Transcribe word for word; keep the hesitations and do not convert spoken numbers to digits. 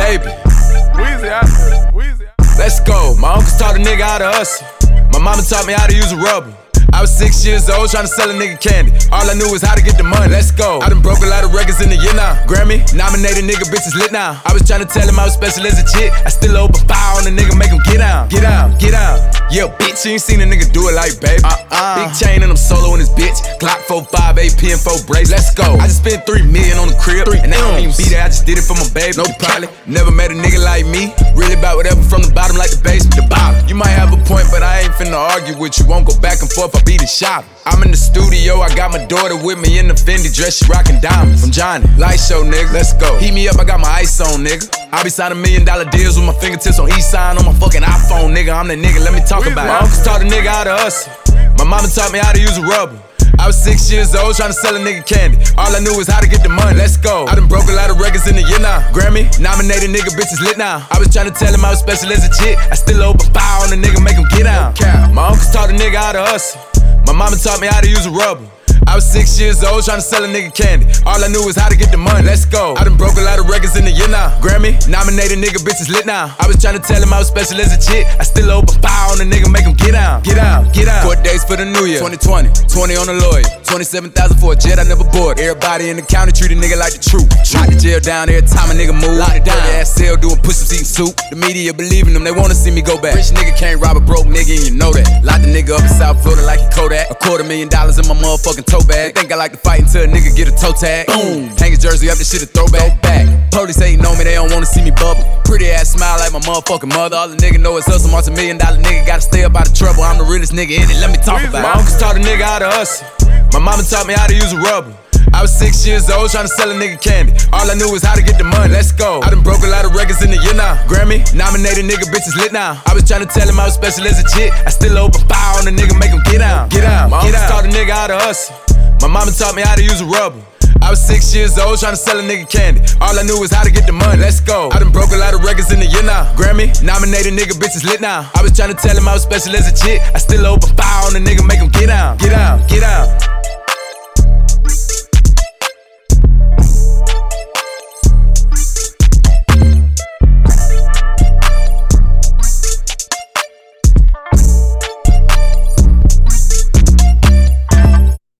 baby. Weezy out there. Weezy out there. Let's go. My uncles taught a nigga how to hustle. My mama taught me how to use a rubber. I was six years old trying to sell a nigga candy. All I knew was how to get the money. Let's go. I done broke a lot of records in the year now. Grammy nominated nigga, bitches lit now. I was trying to tell him I was special as a chick. I still open fire on the nigga, make him get out. Get out, get out. Yeah, bitch, you ain't seen a nigga do it like baby. Uh-uh. Big chain and I'm solo in this bitch. Glock four five, A P and four brace. Let's go. I just spent three million on the crib. Three and I don't even be there, I just did it for my baby. No probably never met a nigga like me. Really about whatever from the bottom like the basement. The bottom. You might have a point, but I ain't finna argue with you. Won't go back and forth, I be the shop. I'm in the studio, I got my daughter with me in the Fendi dress, she rockin' diamonds. From Johnny, light show, nigga, let's go. Heat me up, I got my ice on, nigga. I be signing million dollar deals with my fingertips on each sign on my fucking iPhone, nigga. I'm that nigga, let me talk about it. My uncles taught a nigga how to hustle. My mama taught me how to use a rubber. I was six years old trying to sell a nigga candy. All I knew was how to get the money. Let's go. I done broke a lot of records in the year now. Grammy nominated nigga, bitches lit now. I was trying to tell him I was special as a chick. I still open fire on the nigga, make him get out. My uncles taught a nigga how to hustle. My mama taught me how to use a rubber. I was six years old trying to sell a nigga candy. All I knew was how to get the money. Let's go. I done broke a lot of records in the year now. Grammy nominated nigga, bitches lit now. I was trying to tell him I was special as a chick. I still open fire on the nigga, make him get out. Get out, get out. Court days for the new year. twenty twenty, twenty on the lawyer. twenty-seven thousand for a jet, I never bought. Everybody in the county treat a nigga like the truth. Lock the jail down every time a nigga move. Lock it down. Ass cell doing push-ups, eating soup. The media believing them, they wanna see me go back. Rich nigga can't rob a broke nigga, and you know that. Lock the nigga up in South Florida like he Kodak. A quarter million dollars in my motherfucking toe bag. They think I like to fight until a nigga get a toe tag. Boom. Hang his jersey up, this shit a throwback. Back. Police ain't know me, they don't wanna see me bubble. Pretty ass smile like my motherfucking mother. All the nigga know is hustle. Multi-million dollar nigga, gotta stay up out of trouble. I'm the realest nigga in it, let me talk about it. My uncles taught a nigga how to hustle. My mama taught me how to use a rubber. I was six years old trying to sell a nigga candy. All I knew was how to get the money. Let's go. I done broke a lot of records in the year now. Grammy nominated nigga, bitches lit now. I was trying to tell him I was special as a chick. I still open fire on the nigga, make him get out. Get out. My uncles taught a nigga how to hustle. My mama taught me how to use a rubber. I was six years old trying to sell a nigga candy. All I knew was how to get the money. Let's go. I done broke a lot of records in the year now. Grammy nominated nigga, bitches lit now. I was trying to tell him I was special as a chick. I still open fire on the nigga, make him get out. Get out, get out.